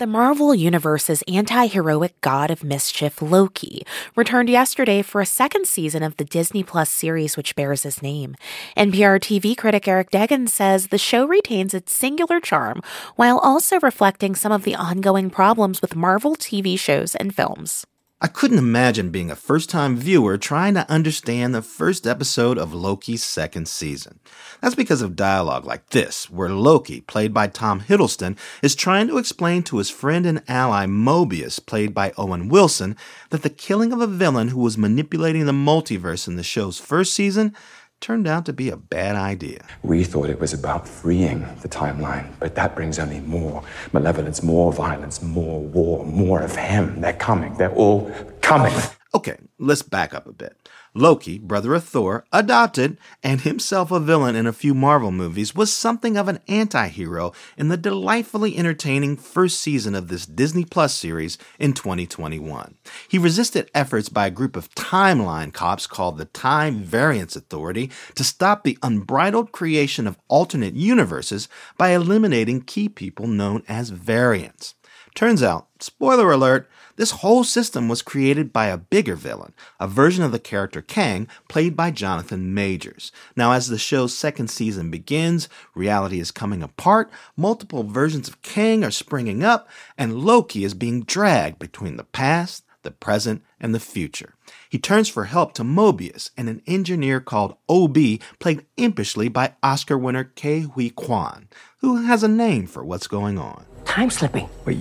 The Marvel Universe's anti-heroic god of mischief, Loki, returned yesterday for a second season of the Disney Plus series which bears his name. NPR TV critic Eric Deggans says the show retains its singular charm while also reflecting some of the ongoing problems with Marvel TV shows and films. I couldn't imagine being a first-time viewer trying to understand the first episode of Loki's second season. That's because of dialogue like this, where Loki, played by Tom Hiddleston, is trying to explain to his friend and ally Mobius, played by Owen Wilson, that the killing of a villain who was manipulating the multiverse in the show's first season turned out to be a bad idea. We thought it was about freeing the timeline, but that brings only more malevolence, more violence, more war, more of him. They're coming. They're all coming. Okay, let's back up a bit. Loki, brother of Thor, adopted, and himself a villain in a few Marvel movies, was something of an anti-hero in the delightfully entertaining first season of this Disney Plus series in 2021. He resisted efforts by a group of timeline cops called the Time Variance Authority to stop the unbridled creation of alternate universes by eliminating key people known as variants. Turns out, spoiler alert, this whole system was created by a bigger villain, a version of the character Kang, played by Jonathan Majors. Now, as the show's second season begins, reality is coming apart, multiple versions of Kang are springing up, and Loki is being dragged between the past, the present, and the future. He turns for help to Mobius and an engineer called OB, played impishly by Oscar winner Ke Huy Quan, who has a name for what's going on. Time slipping. Wait,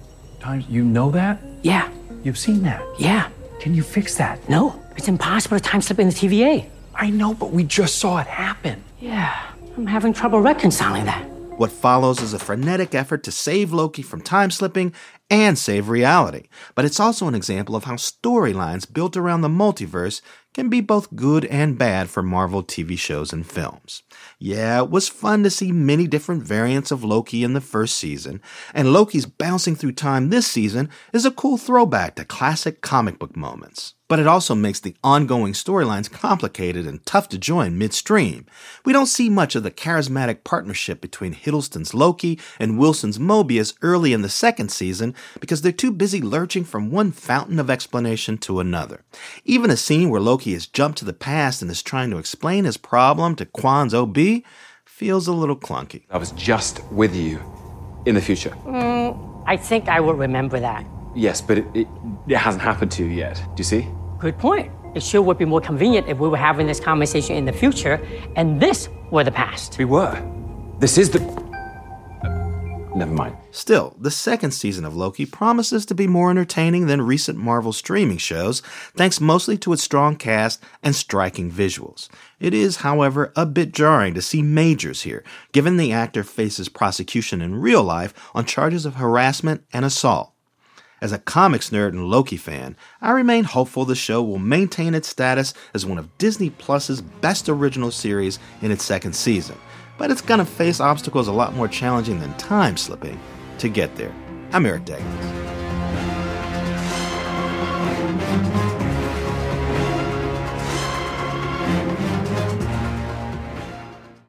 you know that? Yeah. You've seen that? Yeah. Can you fix that? No, it's impossible to time slip in the TVA. I know, but we just saw it happen. Yeah, I'm having trouble reconciling that. What follows is a frenetic effort to save Loki from time slipping and save reality. But it's also an example of how storylines built around the multiverse can be both good and bad for Marvel TV shows and films. Yeah, it was fun to see many different variants of Loki in the first season, and Loki's bouncing through time this season is a cool throwback to classic comic book moments. But it also makes the ongoing storylines complicated and tough to join midstream. We don't see much of the charismatic partnership between Hiddleston's Loki and Wilson's Mobius early in the second season because they're too busy lurching from one fountain of explanation to another. Even a scene where Loki has jumped to the past and is trying to explain his problem to Quan's OB feels a little clunky. I was just with you in the future. I think I will remember that. Yes, but it hasn't happened to you yet. Do you see? Good point. It sure would be more convenient if we were having this conversation in the future and this were the past. We were. This is the... Never mind. Still, the second season of Loki promises to be more entertaining than recent Marvel streaming shows, thanks mostly to its strong cast and striking visuals. It is, however, a bit jarring to see Majors here, given the actor faces prosecution in real life on charges of harassment and assault. As a comics nerd and Loki fan, I remain hopeful the show will maintain its status as one of Disney Plus's best original series in its second season. But it's gonna face obstacles a lot more challenging than time slipping to get there. I'm Eric Deggans.